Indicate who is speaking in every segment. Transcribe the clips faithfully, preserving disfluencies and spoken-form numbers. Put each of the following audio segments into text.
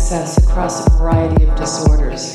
Speaker 1: success across a variety of disorders.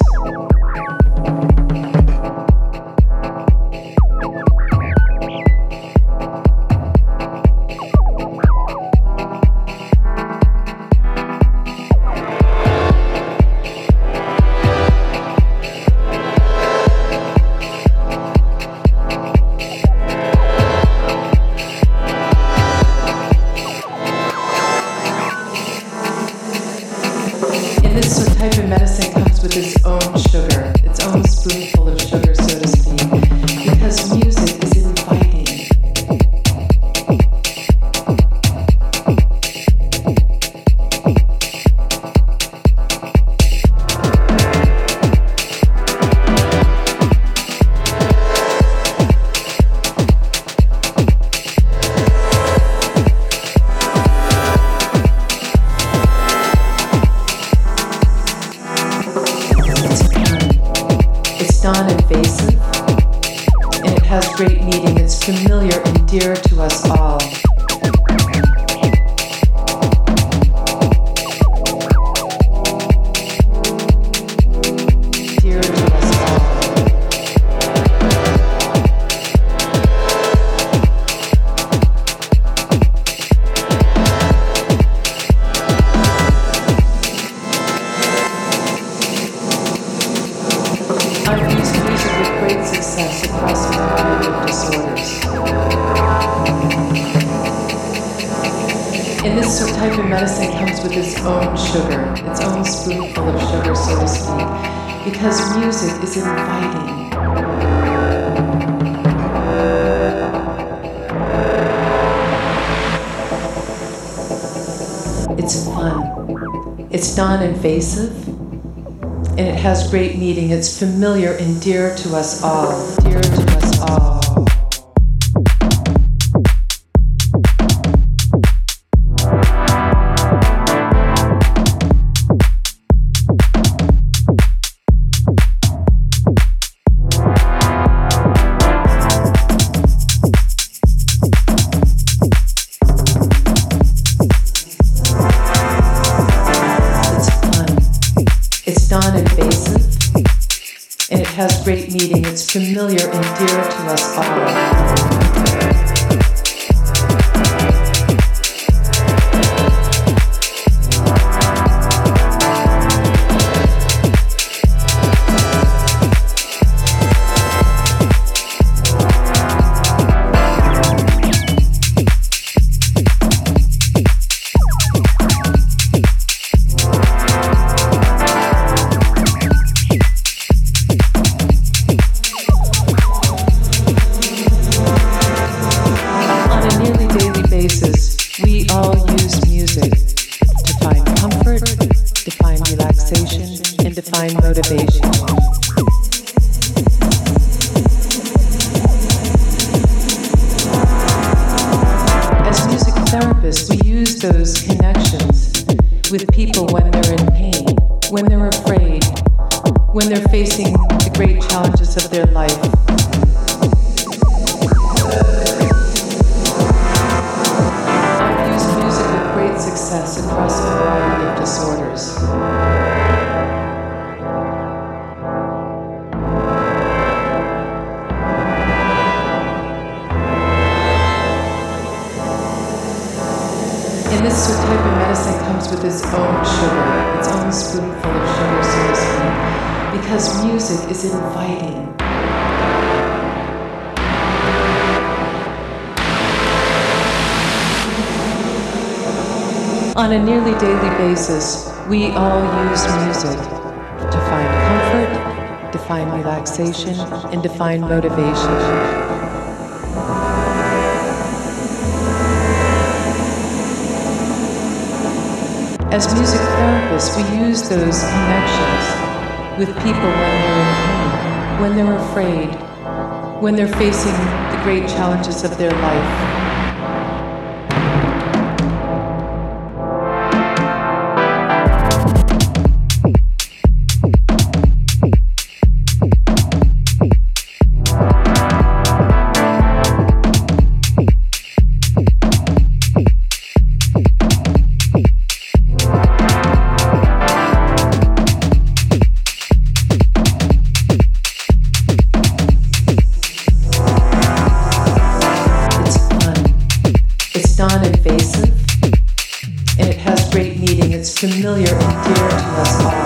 Speaker 1: Non-invasive, and it has great meaning. It's familiar and dear to us all. Dear to us all. I've used music with great success across a variety of disorders. And this type of medicine comes with its own sugar, its own spoonful of sugar, so to speak, because music is inviting. It's fun. It's non-invasive. And it has great meaning. It's familiar and dear to us all. Dear to us all. Non-invasive, and it has great meaning. It's familiar and dear to us all. We all use music to find comfort, to find relaxation, and to find motivation. As music therapists, we use those connections with people when they're in pain, when they're afraid, when they're facing the great challenges of their life. Success across a variety of disorders. And this type of medicine comes with its own sugar, its own spoonful of sugar, so to speak, because music is inviting. On a nearly daily basis, we all use music to find comfort, to find relaxation, and to find motivation. As music therapists, we use those connections with people when they're in pain, when they're afraid, when they're facing the great challenges of their life. familiar and dear to us all.